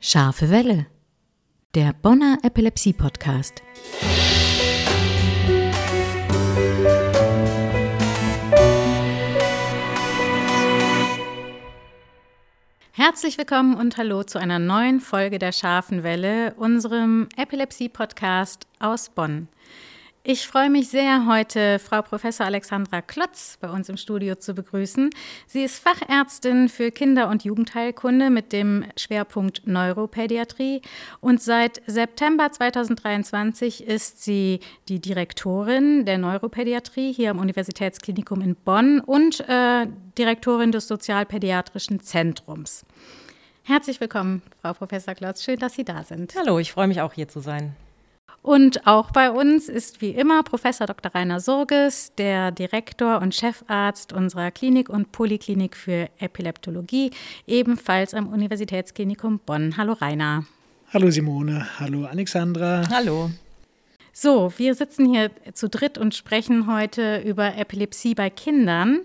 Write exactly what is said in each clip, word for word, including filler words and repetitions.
Scharfe Welle, der Bonner Epilepsie-Podcast. Herzlich willkommen und hallo zu einer neuen Folge der Scharfen Welle, unserem Epilepsie-Podcast aus Bonn. Ich freue mich sehr, heute Frau Professor Alexandra Klotz bei uns im Studio zu begrüßen. Sie ist Fachärztin für Kinder- und Jugendheilkunde mit dem Schwerpunkt Neuropädiatrie und seit September zweitausenddreiundzwanzig ist sie die Direktorin der Neuropädiatrie hier am Universitätsklinikum in Bonn und äh, Direktorin des Sozialpädiatrischen Zentrums. Herzlich willkommen, Frau Professor Klotz. Schön, dass Sie da sind. Hallo, ich freue mich auch hier zu sein. Und auch bei uns ist wie immer Professor Doktor Rainer Surges, der Direktor und Chefarzt unserer Klinik und Poliklinik für Epileptologie, ebenfalls am Universitätsklinikum Bonn. Hallo Rainer. Hallo Simone, hallo Alexandra. Hallo. So, wir sitzen hier zu dritt und sprechen heute über Epilepsie bei Kindern.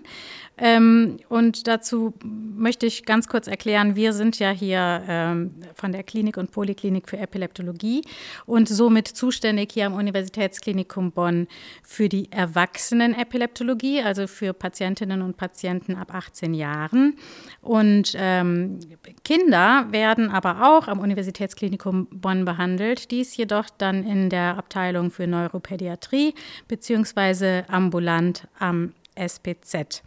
Ähm, und dazu möchte ich ganz kurz erklären, wir sind ja hier ähm, von der Klinik und Poliklinik für Epileptologie und somit zuständig hier am Universitätsklinikum Bonn für die Erwachsenen-Epileptologie, also für Patientinnen und Patienten ab achtzehn Jahren. Und ähm, Kinder werden aber auch am Universitätsklinikum Bonn behandelt, dies jedoch dann in der Abteilung für Neuropädiatrie beziehungsweise ambulant am S P Z.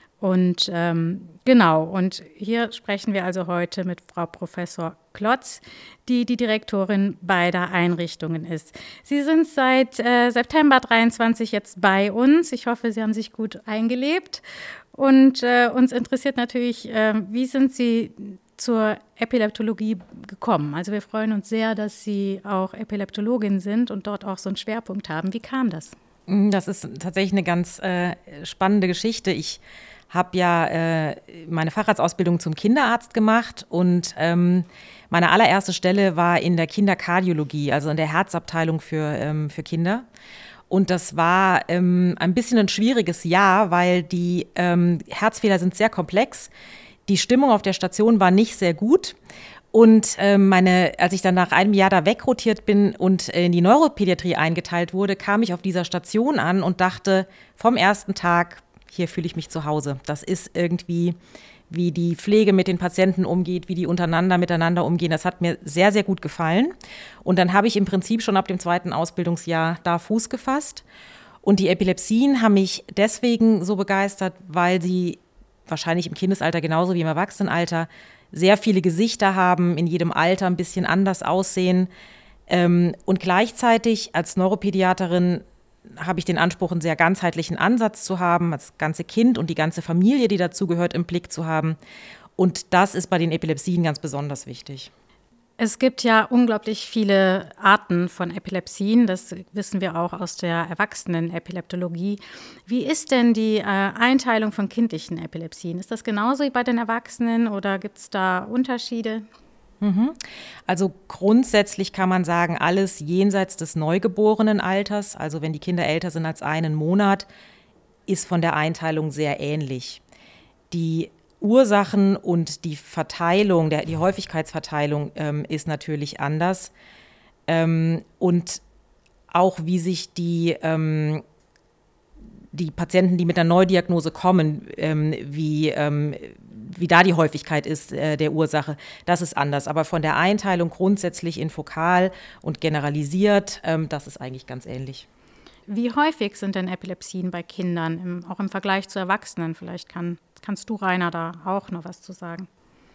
Und ähm, genau, und hier sprechen wir also heute mit Frau Professor Klotz, die die Direktorin beider Einrichtungen ist. Sie sind seit äh, September dreiundzwanzig jetzt bei uns. Ich hoffe, Sie haben sich gut eingelebt. Und äh, uns interessiert natürlich, äh, wie sind Sie zur Epileptologie gekommen? Also wir freuen uns sehr, dass Sie auch Epileptologin sind und dort auch so einen Schwerpunkt haben. Wie kam das? Das ist tatsächlich eine ganz äh, spannende Geschichte. Ich habe ja äh, meine Facharztausbildung zum Kinderarzt gemacht und ähm, meine allererste Stelle war in der Kinderkardiologie, also in der Herzabteilung für, ähm, für Kinder. Und das war ähm, ein bisschen ein schwieriges Jahr, weil die ähm, Herzfehler sind sehr komplex. Die Stimmung auf der Station war nicht sehr gut. Und ähm, meine, als ich dann nach einem Jahr da wegrotiert bin und in die Neuropädiatrie eingeteilt wurde, kam ich auf dieser Station an und dachte vom ersten Tag, hier fühle ich mich zu Hause. Das ist irgendwie, wie die Pflege mit den Patienten umgeht, wie die untereinander miteinander umgehen. Das hat mir sehr, sehr gut gefallen. Und dann habe ich im Prinzip schon ab dem zweiten Ausbildungsjahr da Fuß gefasst. Und die Epilepsien haben mich deswegen so begeistert, weil sie wahrscheinlich im Kindesalter genauso wie im Erwachsenenalter sehr viele Gesichter haben, in jedem Alter ein bisschen anders aussehen. Und gleichzeitig als Neuropädiaterin habe ich den Anspruch, einen sehr ganzheitlichen Ansatz zu haben, das ganze Kind und die ganze Familie, die dazugehört, im Blick zu haben. Und das ist bei den Epilepsien ganz besonders wichtig. Es gibt ja unglaublich viele Arten von Epilepsien, das wissen wir auch aus der Erwachsenen-Epileptologie. Wie ist denn die äh, Einteilung von kindlichen Epilepsien? Ist das genauso wie bei den Erwachsenen oder gibt es da Unterschiede? Mhm. Also grundsätzlich kann man sagen, alles jenseits des Neugeborenenalters, also wenn die Kinder älter sind als einen Monat, ist von der Einteilung sehr ähnlich. Die Ursachen und die Verteilung, der, die Häufigkeitsverteilung ähm, ist natürlich anders. Ähm, und auch wie sich die, ähm, die Patienten, die mit einer Neudiagnose kommen, ähm, wie, ähm, wie da die Häufigkeit ist äh, der Ursache, das ist anders. Aber von der Einteilung grundsätzlich in fokal und generalisiert, ähm, das ist eigentlich ganz ähnlich. Wie häufig sind denn Epilepsien bei Kindern, im, auch im Vergleich zu Erwachsenen? Vielleicht kann, kannst du, Rainer, da auch noch was zu sagen.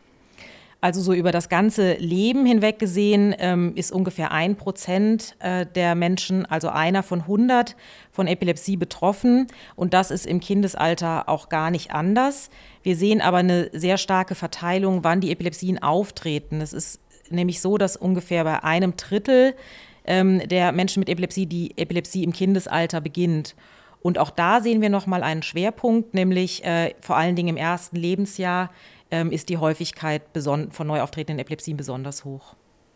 Also so über das ganze Leben hinweg gesehen ähm, ist ungefähr ein Prozent äh, der Menschen, also einer von hundert, von Epilepsie betroffen. Und das ist im Kindesalter auch gar nicht anders. Wir sehen aber eine sehr starke Verteilung, wann die Epilepsien auftreten. Es ist nämlich so, dass ungefähr bei einem Drittel ähm, der Menschen mit Epilepsie die Epilepsie im Kindesalter beginnt. Und auch da sehen wir nochmal einen Schwerpunkt, nämlich äh, vor allen Dingen im ersten Lebensjahr ähm, ist die Häufigkeit beson- von neu auftretenden Epilepsien besonders hoch.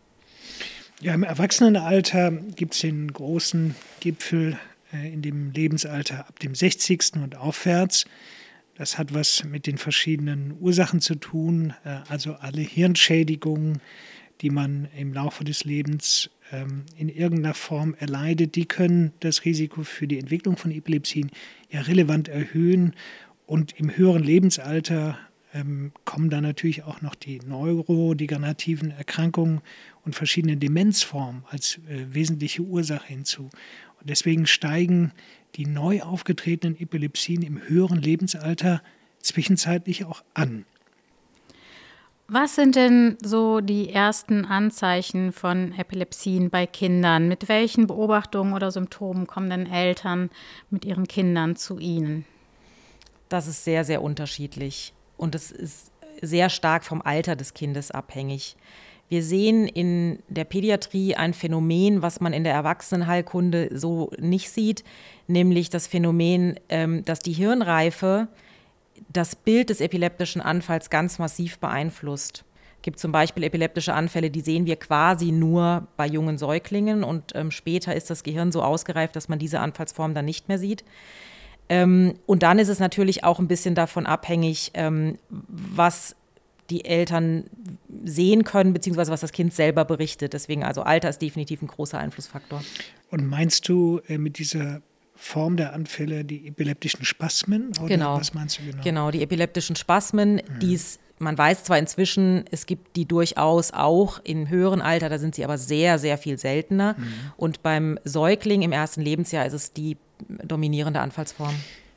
Ja, im Erwachsenenalter gibt es den großen Gipfel äh, in dem Lebensalter ab dem sechzigsten und aufwärts. Das hat was mit den verschiedenen Ursachen zu tun, äh, also alle Hirnschädigungen, die man im Laufe des Lebens ähm, in irgendeiner Form erleidet, die können das Risiko für die Entwicklung von Epilepsien ja relevant erhöhen. Und im höheren Lebensalter ähm, kommen dann natürlich auch noch die neurodegenerativen Erkrankungen und verschiedene Demenzformen als äh, wesentliche Ursache hinzu. Und deswegen steigen die neu aufgetretenen Epilepsien im höheren Lebensalter zwischenzeitlich auch an. Was sind denn so die ersten Anzeichen von Epilepsien bei Kindern? Mit welchen Beobachtungen oder Symptomen kommen denn Eltern mit ihren Kindern zu Ihnen? Das ist sehr, sehr unterschiedlich und es ist sehr stark vom Alter des Kindes abhängig. Wir sehen in der Pädiatrie ein Phänomen, was man in der Erwachsenenheilkunde so nicht sieht, nämlich das Phänomen, dass die Hirnreife das Bild des epileptischen Anfalls ganz massiv beeinflusst. Es gibt zum Beispiel epileptische Anfälle, die sehen wir quasi nur bei jungen Säuglingen und ähm, später ist das Gehirn so ausgereift, dass man diese Anfallsform dann nicht mehr sieht. Ähm, und dann ist es natürlich auch ein bisschen davon abhängig, ähm, was die Eltern sehen können, beziehungsweise was das Kind selber berichtet. Deswegen also Alter ist definitiv ein großer Einflussfaktor. Und meinst du äh, mit dieser Form der Anfälle die epileptischen Spasmen? Oder genau. Was meinst du genau? Genau, die epileptischen Spasmen, mhm. die's, man weiß zwar inzwischen, es gibt die durchaus auch im höheren Alter, da sind sie aber sehr, sehr viel seltener. Mhm. Und beim Säugling im ersten Lebensjahr ist es die dominierende Anfallsform.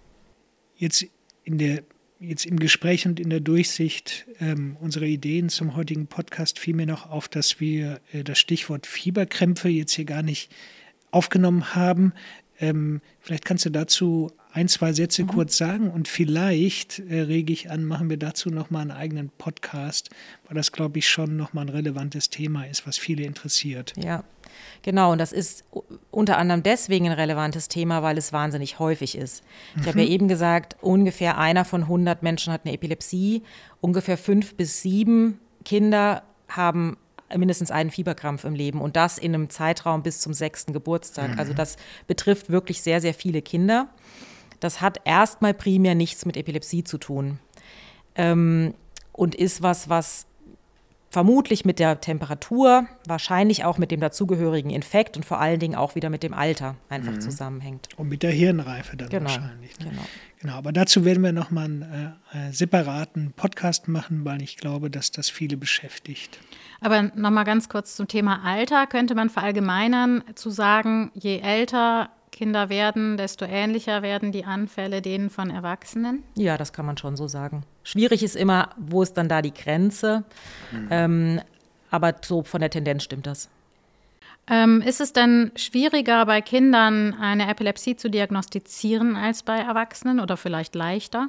Jetzt, in der, jetzt im Gespräch und in der Durchsicht ähm, unserer Ideen zum heutigen Podcast fiel mir noch auf, dass wir äh, das Stichwort Fieberkrämpfe jetzt hier gar nicht aufgenommen haben. Ähm, vielleicht kannst du dazu ein, zwei Sätze mhm. kurz sagen und vielleicht äh, rege ich an, machen wir dazu nochmal einen eigenen Podcast, weil das, glaube ich, schon nochmal ein relevantes Thema ist, was viele interessiert. Ja, genau. Und das ist unter anderem deswegen ein relevantes Thema, weil es wahnsinnig häufig ist. Ich mhm. habe ja eben gesagt, ungefähr einer von hundert Menschen hat eine Epilepsie, ungefähr fünf bis sieben Kinder haben mindestens einen Fieberkrampf im Leben und das in einem Zeitraum bis zum sechsten Geburtstag. Mhm. Also das betrifft wirklich sehr, sehr viele Kinder. Das hat erstmal primär nichts mit Epilepsie zu tun ähm, und ist was, was vermutlich mit der Temperatur, wahrscheinlich auch mit dem dazugehörigen Infekt und vor allen Dingen auch wieder mit dem Alter einfach mhm. zusammenhängt. Und mit der Hirnreife dann genau. wahrscheinlich. Ne? Genau. Genau, aber dazu werden wir nochmal einen äh, separaten Podcast machen, weil ich glaube, dass das viele beschäftigt. Aber nochmal ganz kurz zum Thema Alter. Könnte man verallgemeinern zu sagen, je älter Kinder werden, desto ähnlicher werden die Anfälle denen von Erwachsenen? Ja, das kann man schon so sagen. Schwierig ist immer, wo ist dann da die Grenze? Mhm. Ähm, aber so von der Tendenz stimmt das. Ähm, ist es denn schwieriger, bei Kindern eine Epilepsie zu diagnostizieren als bei Erwachsenen oder vielleicht leichter?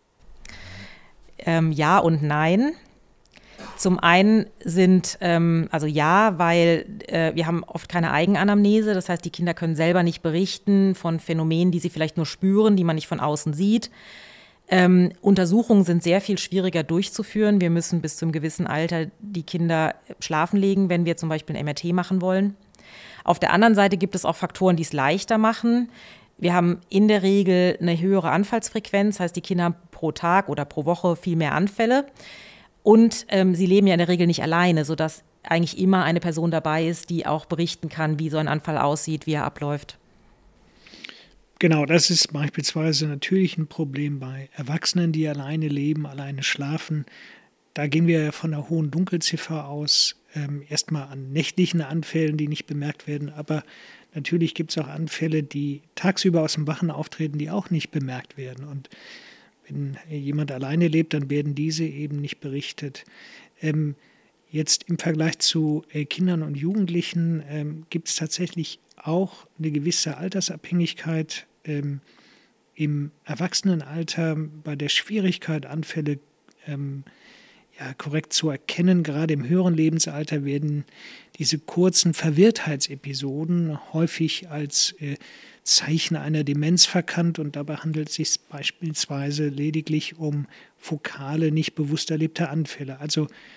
Ähm, ja und nein. Zum einen sind, ähm, also ja, weil äh, wir haben oft keine Eigenanamnese, das heißt, die Kinder können selber nicht berichten von Phänomenen, die sie vielleicht nur spüren, die man nicht von außen sieht. Ähm, Untersuchungen sind sehr viel schwieriger durchzuführen. Wir müssen bis zu einem gewissen Alter die Kinder schlafen legen, wenn wir zum Beispiel ein M R T machen wollen. Auf der anderen Seite gibt es auch Faktoren, die es leichter machen. Wir haben in der Regel eine höhere Anfallsfrequenz, das heißt, die Kinder haben pro Tag oder pro Woche viel mehr Anfälle. Und ähm, sie leben ja in der Regel nicht alleine, sodass eigentlich immer eine Person dabei ist, die auch berichten kann, wie so ein Anfall aussieht, wie er abläuft. Genau, das ist beispielsweise natürlich ein Problem bei Erwachsenen, die alleine leben, alleine schlafen. Da gehen wir von einer hohen Dunkelziffer aus, ähm, erstmal an nächtlichen Anfällen, die nicht bemerkt werden. Aber natürlich gibt es auch Anfälle, die tagsüber aus dem Wachen auftreten, die auch nicht bemerkt werden. Und wenn jemand alleine lebt, dann werden diese eben nicht berichtet. Ähm, jetzt im Vergleich zu äh, Kindern und Jugendlichen ähm, gibt es tatsächlich auch eine gewisse Altersabhängigkeit ähm, im Erwachsenenalter bei der Schwierigkeit, Anfälle ähm, ja, korrekt zu erkennen. Gerade im höheren Lebensalter werden diese kurzen Verwirrtheitsepisoden häufig als äh, Zeichen einer Demenz verkannt und dabei handelt es sich beispielsweise lediglich um fokale, nicht bewusst erlebte Anfälle. Also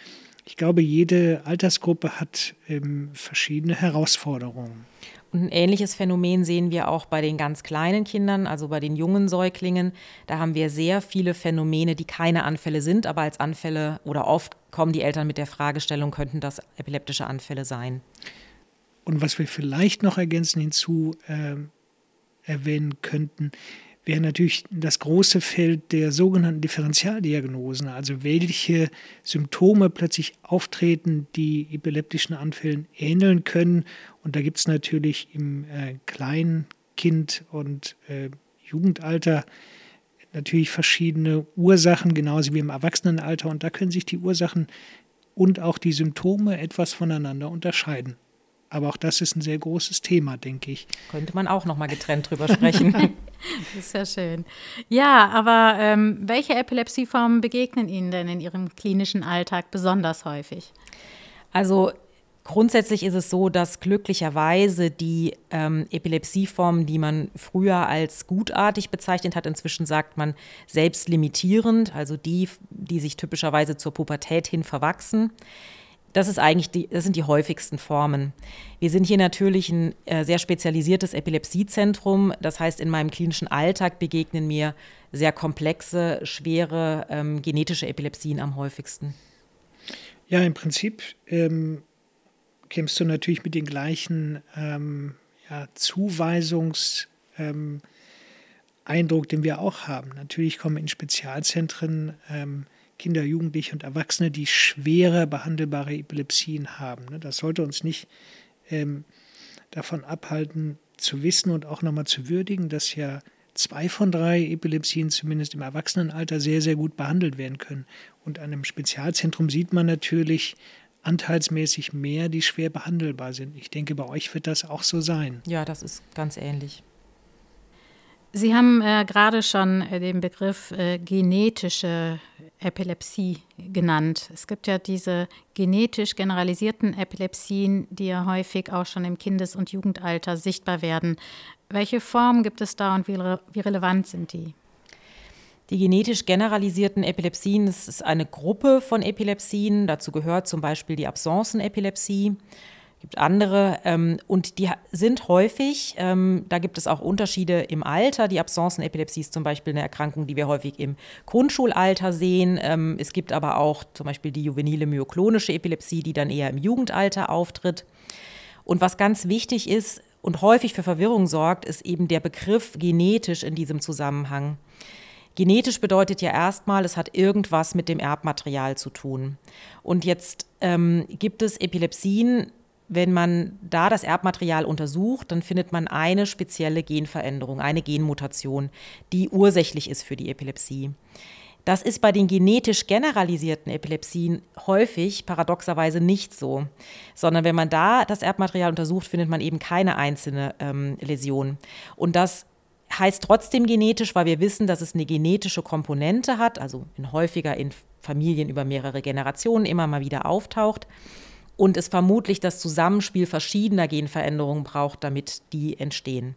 ich glaube, jede Altersgruppe hat ähm, verschiedene Herausforderungen. Und ein ähnliches Phänomen sehen wir auch bei den ganz kleinen Kindern, also bei den jungen Säuglingen. Da haben wir sehr viele Phänomene, die keine Anfälle sind, aber als Anfälle oder oft kommen die Eltern mit der Fragestellung, könnten das epileptische Anfälle sein. Und was wir vielleicht noch ergänzen hinzu äh, erwähnen könnten, wäre natürlich das große Feld der sogenannten Differentialdiagnosen, also welche Symptome plötzlich auftreten, die epileptischen Anfällen ähneln können. Und da gibt es natürlich im äh, Kleinkind- und äh, Jugendalter natürlich verschiedene Ursachen, genauso wie im Erwachsenenalter. Und da können sich die Ursachen und auch die Symptome etwas voneinander unterscheiden. Aber auch das ist ein sehr großes Thema, denke ich. Könnte man auch noch mal getrennt drüber sprechen. Das ist ja schön. Ja, aber ähm, welche Epilepsieformen begegnen Ihnen denn in Ihrem klinischen Alltag besonders häufig? Also grundsätzlich ist es so, dass glücklicherweise die ähm, Epilepsieformen, die man früher als gutartig bezeichnet hat, inzwischen sagt man selbstlimitierend, also die, die sich typischerweise zur Pubertät hin verwachsen. Das ist eigentlich die, das sind die häufigsten Formen. Wir sind hier natürlich ein äh, sehr spezialisiertes Epilepsiezentrum. Das heißt, in meinem klinischen Alltag begegnen mir sehr komplexe, schwere ähm, genetische Epilepsien am häufigsten. Ja, im Prinzip ähm, kämst du natürlich mit den gleichen ähm, ja, Zuweisungs- ähm, Eindruck, den wir auch haben. Natürlich kommen in Spezialzentren ähm, Kinder, Jugendliche und Erwachsene, die schwere behandelbare Epilepsien haben. Das sollte uns nicht ähm, davon abhalten, zu wissen und auch nochmal zu würdigen, dass ja zwei von drei Epilepsien zumindest im Erwachsenenalter sehr, sehr gut behandelt werden können. Und an einem Spezialzentrum sieht man natürlich anteilsmäßig mehr, die schwer behandelbar sind. Ich denke, bei euch wird das auch so sein. Ja, das ist ganz ähnlich. Sie haben äh, gerade schon äh, den Begriff äh, genetische Epilepsie genannt. Es gibt ja diese genetisch generalisierten Epilepsien, die ja häufig auch schon im Kindes- und Jugendalter sichtbar werden. Welche Formen gibt es da und wie, re- wie relevant sind die? Die genetisch generalisierten Epilepsien, das ist eine Gruppe von Epilepsien. Dazu gehört zum Beispiel die Absencenepilepsie. Es gibt andere ähm, und die sind häufig, ähm, da gibt es auch Unterschiede im Alter. Die Absencenepilepsie ist zum Beispiel eine Erkrankung, die wir häufig im Grundschulalter sehen. Ähm, es gibt aber auch zum Beispiel die juvenile myoklonische Epilepsie, die dann eher im Jugendalter auftritt. Und was ganz wichtig ist und häufig für Verwirrung sorgt, ist eben der Begriff genetisch in diesem Zusammenhang. Genetisch bedeutet ja erstmal, es hat irgendwas mit dem Erbmaterial zu tun. Und jetzt ähm, gibt es Epilepsien. Wenn man da das Erbmaterial untersucht, dann findet man eine spezielle Genveränderung, eine Genmutation, die ursächlich ist für die Epilepsie. Das ist bei den genetisch generalisierten Epilepsien häufig paradoxerweise nicht so, sondern wenn man da das Erbmaterial untersucht, findet man eben keine einzelne ähm, Läsion. Und das heißt trotzdem genetisch, weil wir wissen, dass es eine genetische Komponente hat, also in häufiger in Familien über mehrere Generationen immer mal wieder auftaucht. Und es vermutlich das Zusammenspiel verschiedener Genveränderungen braucht, damit die entstehen.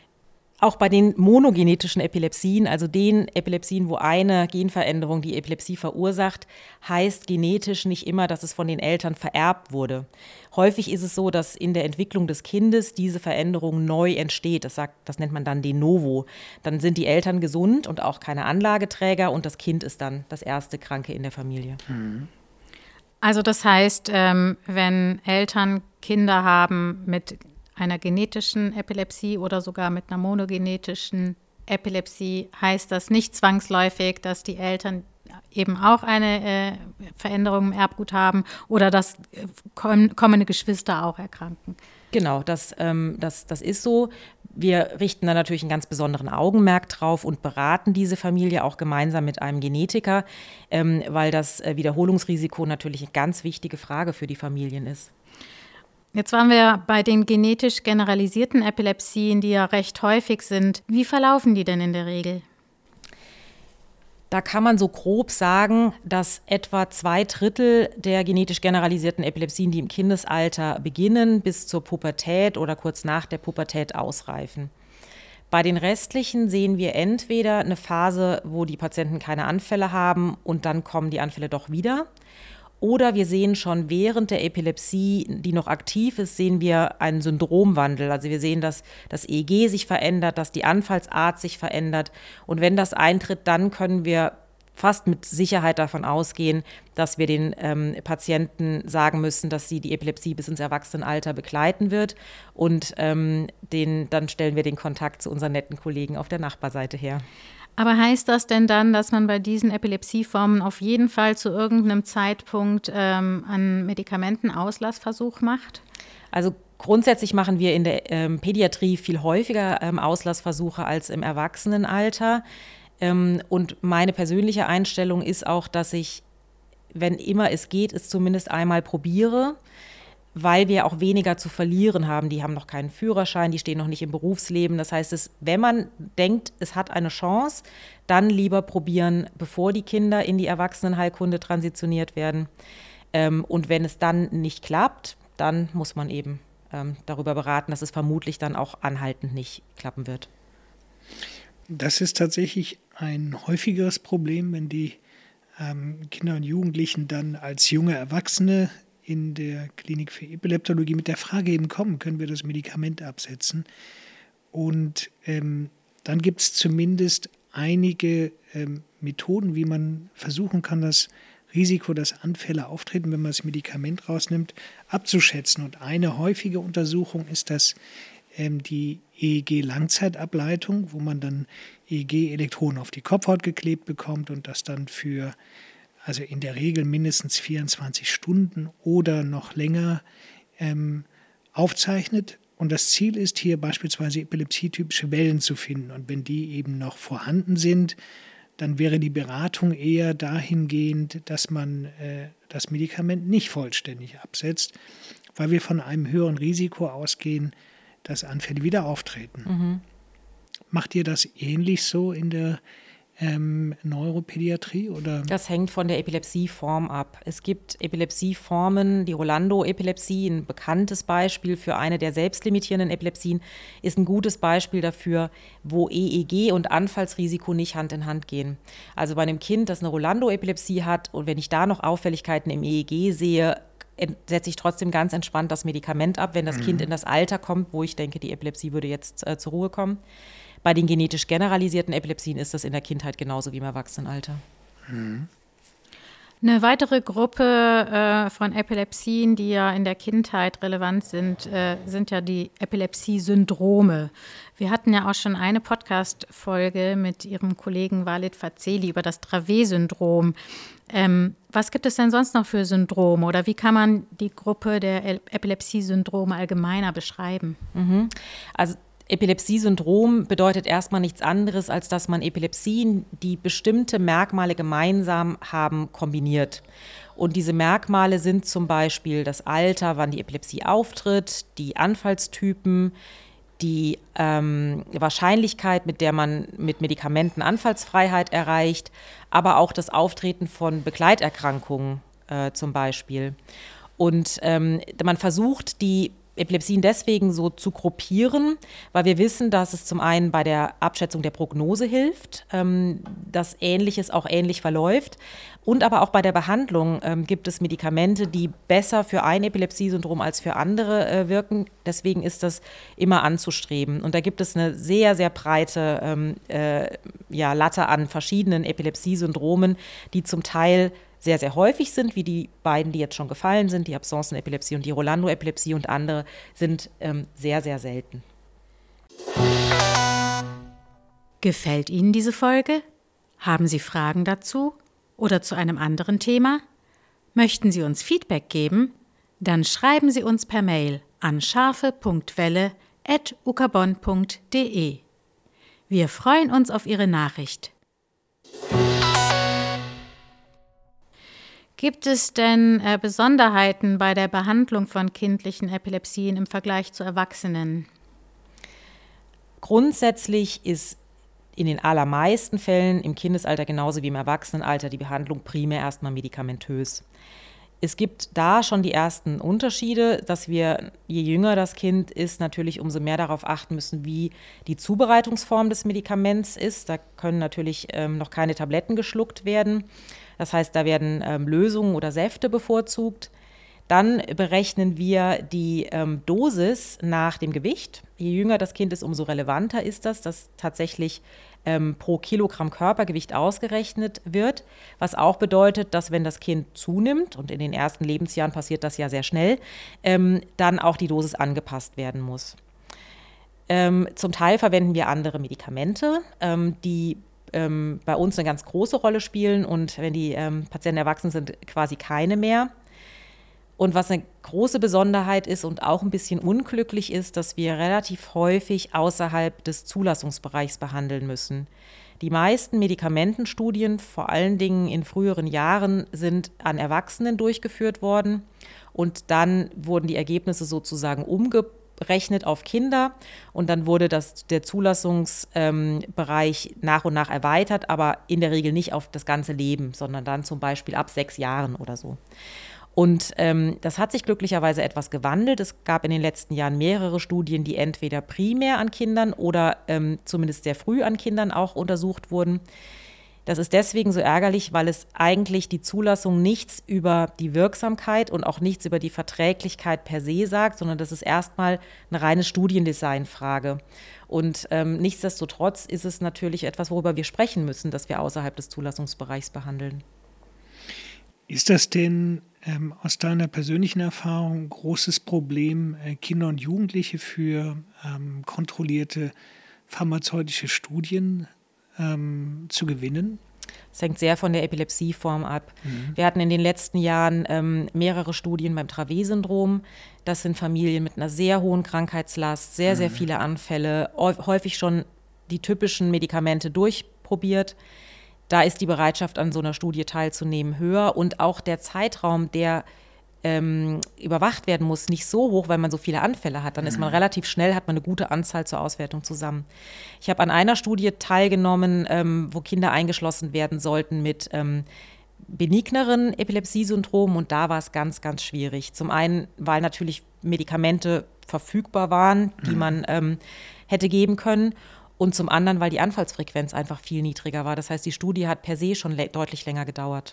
Auch bei den monogenetischen Epilepsien, also den Epilepsien, wo eine Genveränderung die Epilepsie verursacht, heißt genetisch nicht immer, dass es von den Eltern vererbt wurde. Häufig ist es so, dass in der Entwicklung des Kindes diese Veränderung neu entsteht. Das, sagt, das nennt man dann de novo. Dann sind die Eltern gesund und auch keine Anlageträger und das Kind ist dann das erste Kranke in der Familie. Mhm. Also das heißt, ähm, wenn Eltern Kinder haben mit einer genetischen Epilepsie oder sogar mit einer monogenetischen Epilepsie, heißt das nicht zwangsläufig, dass die Eltern eben auch eine äh, Veränderung im Erbgut haben oder dass äh, komm, kommende Geschwister auch erkranken. Genau, das, ähm, das, das ist so. Wir richten da natürlich einen ganz besonderen Augenmerk drauf und beraten diese Familie auch gemeinsam mit einem Genetiker, ähm, weil das äh, Wiederholungsrisiko natürlich eine ganz wichtige Frage für die Familien ist. Jetzt waren wir bei den genetisch generalisierten Epilepsien, die ja recht häufig sind. Wie verlaufen die denn in der Regel? Da kann man so grob sagen, dass etwa zwei Drittel der genetisch generalisierten Epilepsien, die im Kindesalter beginnen, bis zur Pubertät oder kurz nach der Pubertät ausreifen. Bei den restlichen sehen wir entweder eine Phase, wo die Patienten keine Anfälle haben und dann kommen die Anfälle doch wieder. Oder wir sehen schon während der Epilepsie, die noch aktiv ist, sehen wir einen Syndromwandel. Also wir sehen, dass das E E G sich verändert, dass die Anfallsart sich verändert. Und wenn das eintritt, dann können wir fast mit Sicherheit davon ausgehen, dass wir den ähm, Patienten sagen müssen, dass sie die Epilepsie bis ins Erwachsenenalter begleiten wird. Und ähm, den, dann stellen wir den Kontakt zu unseren netten Kollegen auf der Nachbarseite her. Aber heißt das denn dann, dass man bei diesen Epilepsieformen auf jeden Fall zu irgendeinem Zeitpunkt ähm, einen Medikamentenauslassversuch macht? Also grundsätzlich machen wir in der ähm, Pädiatrie viel häufiger ähm, Auslassversuche als im Erwachsenenalter. Ähm, und meine persönliche Einstellung ist auch, dass ich, wenn immer es geht, es zumindest einmal probiere, weil wir auch weniger zu verlieren haben. Die haben noch keinen Führerschein, die stehen noch nicht im Berufsleben. Das heißt, es, wenn man denkt, es hat eine Chance, dann lieber probieren, bevor die Kinder in die Erwachsenenheilkunde transitioniert werden. Ähm, und wenn es dann nicht klappt, dann muss man eben ähm, darüber beraten, dass es vermutlich dann auch anhaltend nicht klappen wird. Das ist tatsächlich ein häufigeres Problem, wenn die ähm, Kinder und Jugendlichen dann als junge Erwachsene in der Klinik für Epileptologie mit der Frage eben kommen, können wir das Medikament absetzen? Und ähm, dann gibt es zumindest einige ähm, Methoden, wie man versuchen kann, das Risiko, dass Anfälle auftreten, wenn man das Medikament rausnimmt, abzuschätzen. Und eine häufige Untersuchung ist das ähm, die E E G-Langzeitableitung, wo man dann E E G-Elektroden auf die Kopfhaut geklebt bekommt und das dann für also in der Regel mindestens vierundzwanzig Stunden oder noch länger ähm, aufzeichnet. Und das Ziel ist hier beispielsweise epilepsietypische Wellen zu finden. Und wenn die eben noch vorhanden sind, dann wäre die Beratung eher dahingehend, dass man äh, das Medikament nicht vollständig absetzt, weil wir von einem höheren Risiko ausgehen, dass Anfälle wieder auftreten. Mhm. Macht ihr das ähnlich so in der Ähm, Neuropädiatrie oder? Das hängt von der Epilepsieform ab. Es gibt Epilepsieformen, die Rolando-Epilepsie, ein bekanntes Beispiel für eine der selbstlimitierenden Epilepsien, ist ein gutes Beispiel dafür, wo E E G und Anfallsrisiko nicht Hand in Hand gehen. Also bei einem Kind, das eine Rolando-Epilepsie hat und wenn ich da noch Auffälligkeiten im E E G sehe, setze ich trotzdem ganz entspannt das Medikament ab, wenn das mhm. Kind in das Alter kommt, wo ich denke, die Epilepsie würde jetzt äh, zur Ruhe kommen. Bei den genetisch generalisierten Epilepsien ist das in der Kindheit genauso wie im Erwachsenenalter. Mhm. Eine weitere Gruppe äh, von Epilepsien, die ja in der Kindheit relevant sind, äh, sind ja die Epilepsie-Syndrome. Wir hatten ja auch schon eine Podcast-Folge mit Ihrem Kollegen Walid Fazeli über das Dravet-Syndrom. Ähm, was gibt es denn sonst noch für Syndrome oder wie kann man die Gruppe der Epilepsie-Syndrome allgemeiner beschreiben? Mhm. Also Epilepsie-Syndrom bedeutet erstmal nichts anderes, als dass man Epilepsien, die bestimmte Merkmale gemeinsam haben, kombiniert. Und diese Merkmale sind zum Beispiel das Alter, wann die Epilepsie auftritt, die Anfallstypen, die ähm, Wahrscheinlichkeit, mit der man mit Medikamenten Anfallsfreiheit erreicht, aber auch das Auftreten von Begleiterkrankungen äh, zum Beispiel. Und ähm, man versucht, die Epilepsien deswegen so zu gruppieren, weil wir wissen, dass es zum einen bei der Abschätzung der Prognose hilft, ähm, dass Ähnliches auch ähnlich verläuft. Und aber auch bei der Behandlung ähm, gibt es Medikamente, die besser für ein Epilepsiesyndrom als für andere äh, wirken. Deswegen ist das immer anzustreben. Und da gibt es eine sehr, sehr breite ähm, äh, ja, Latte an verschiedenen Epilepsiesyndromen, die zum Teil sehr, sehr häufig sind, wie die beiden, die jetzt schon gefallen sind, die Absence-Epilepsie und die Rolando-Epilepsie, und andere sind ähm, sehr, sehr selten. Gefällt Ihnen diese Folge? Haben Sie Fragen dazu oder zu einem anderen Thema? Möchten Sie uns Feedback geben? Dann schreiben Sie uns per Mail an scharfe punkt welle at ukabonn punkt de. Wir freuen uns auf Ihre Nachricht. Gibt es denn äh, Besonderheiten bei der Behandlung von kindlichen Epilepsien im Vergleich zu Erwachsenen? Grundsätzlich ist in den allermeisten Fällen im Kindesalter genauso wie im Erwachsenenalter die Behandlung primär erstmal medikamentös. Es gibt da schon die ersten Unterschiede, dass wir, je jünger das Kind ist, natürlich umso mehr darauf achten müssen, wie die Zubereitungsform des Medikaments ist. Da können natürlich ähm, noch keine Tabletten geschluckt werden. Das heißt, da werden ähm, Lösungen oder Säfte bevorzugt. Dann berechnen wir die ähm, Dosis nach dem Gewicht. Je jünger das Kind ist, umso relevanter ist das, dass tatsächlich ähm, pro Kilogramm Körpergewicht ausgerechnet wird. Was auch bedeutet, dass wenn das Kind zunimmt, und in den ersten Lebensjahren passiert das ja sehr schnell, ähm, dann auch die Dosis angepasst werden muss. Ähm, zum Teil verwenden wir andere Medikamente, ähm, die ähm, bei uns eine ganz große Rolle spielen und wenn die ähm, Patienten erwachsen sind, quasi keine mehr. Und was eine große Besonderheit ist und auch ein bisschen unglücklich ist, dass wir relativ häufig außerhalb des Zulassungsbereichs behandeln müssen. Die meisten Medikamentenstudien, vor allen Dingen in früheren Jahren, sind an Erwachsenen durchgeführt worden und dann wurden die Ergebnisse sozusagen umgerechnet auf Kinder und dann wurde das, der Zulassungsbereich ähm, nach und nach erweitert, aber in der Regel nicht auf das ganze Leben, sondern dann zum Beispiel ab sechs Jahren oder so. Und ähm, das hat sich glücklicherweise etwas gewandelt. Es gab in den letzten Jahren mehrere Studien, die entweder primär an Kindern oder ähm, zumindest sehr früh an Kindern auch untersucht wurden. Das ist deswegen so ärgerlich, weil es eigentlich die Zulassung nichts über die Wirksamkeit und auch nichts über die Verträglichkeit per se sagt, sondern das ist erstmal eine reine Studiendesignfrage. Und ähm, nichtsdestotrotz ist es natürlich etwas, worüber wir sprechen müssen, dass wir außerhalb des Zulassungsbereichs behandeln. Ist das denn ähm, aus deiner persönlichen Erfahrung ein großes Problem, äh, Kinder und Jugendliche für ähm, kontrollierte pharmazeutische Studien ähm, zu gewinnen? Das hängt sehr von der Epilepsieform ab. Mhm. Wir hatten in den letzten Jahren ähm, mehrere Studien beim Dravet-Syndrom. Das sind Familien mit einer sehr hohen Krankheitslast, sehr, sehr viele Anfälle, häufig schon die typischen Medikamente durchprobiert. Da ist die Bereitschaft, an so einer Studie teilzunehmen, höher und auch der Zeitraum, der ähm, überwacht werden muss, nicht so hoch, weil man so viele Anfälle hat. Dann ist man relativ schnell, hat man eine gute Anzahl zur Auswertung zusammen. Ich habe an einer Studie teilgenommen, ähm, wo Kinder eingeschlossen werden sollten mit ähm, benigneren Epilepsiesyndromen und da war es ganz, ganz schwierig. Zum einen, weil natürlich Medikamente verfügbar waren, die man ähm, hätte geben können. Und zum anderen, weil die Anfallsfrequenz einfach viel niedriger war. Das heißt, die Studie hat per se schon le- deutlich länger gedauert.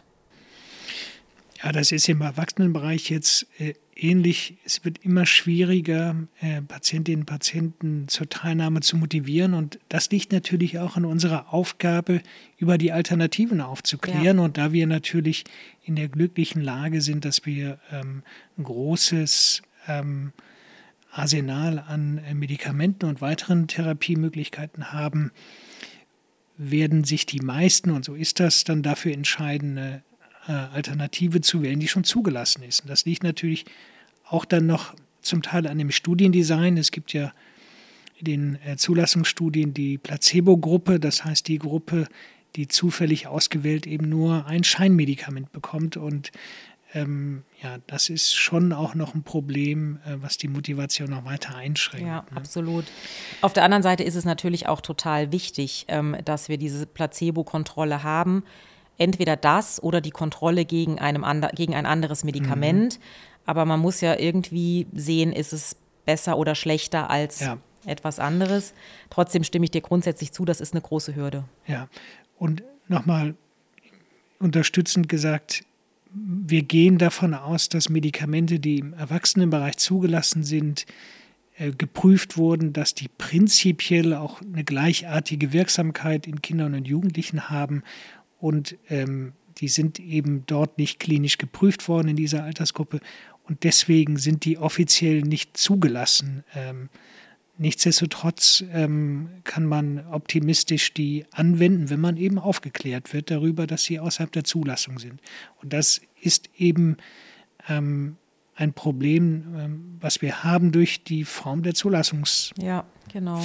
Ja, das ist im Erwachsenenbereich jetzt äh, ähnlich. Es wird immer schwieriger, äh, Patientinnen und Patienten zur Teilnahme zu motivieren. Und das liegt natürlich auch an unserer Aufgabe, über die Alternativen aufzuklären. Ja. Und da wir natürlich in der glücklichen Lage sind, dass wir ähm, ein großes ähm, Arsenal an Medikamenten und weiteren Therapiemöglichkeiten haben, werden sich die meisten, und so ist das, dann dafür entscheiden, eine äh, Alternative zu wählen, die schon zugelassen ist. Und das liegt natürlich auch dann noch zum Teil an dem Studiendesign. Es gibt ja in den äh, Zulassungsstudien die Placebo-Gruppe, das heißt die Gruppe, die zufällig ausgewählt eben nur ein Scheinmedikament bekommt und Ähm, ja, das ist schon auch noch ein Problem, äh, was die Motivation noch weiter einschränkt. Ja, ne? absolut. Auf der anderen Seite ist es natürlich auch total wichtig, ähm, dass wir diese Placebo-Kontrolle haben. Entweder das oder die Kontrolle gegen, einem ander- gegen ein anderes Medikament. Mhm. Aber man muss ja irgendwie sehen, ist es besser oder schlechter als ja. etwas anderes. Trotzdem stimme ich dir grundsätzlich zu, das ist eine große Hürde. Ja, und nochmal unterstützend gesagt, wir gehen davon aus, dass Medikamente, die im Erwachsenenbereich zugelassen sind, äh, geprüft wurden, dass die prinzipiell auch eine gleichartige Wirksamkeit in Kindern und Jugendlichen haben und ähm, die sind eben dort nicht klinisch geprüft worden in dieser Altersgruppe und deswegen sind die offiziell nicht zugelassen. Ähm, Nichtsdestotrotz ähm, kann man optimistisch die anwenden, wenn man eben aufgeklärt wird darüber, dass sie außerhalb der Zulassung sind. Und das ist eben ähm, ein Problem, ähm, was wir haben durch die Form der Zulassungsbehörden ja, genau.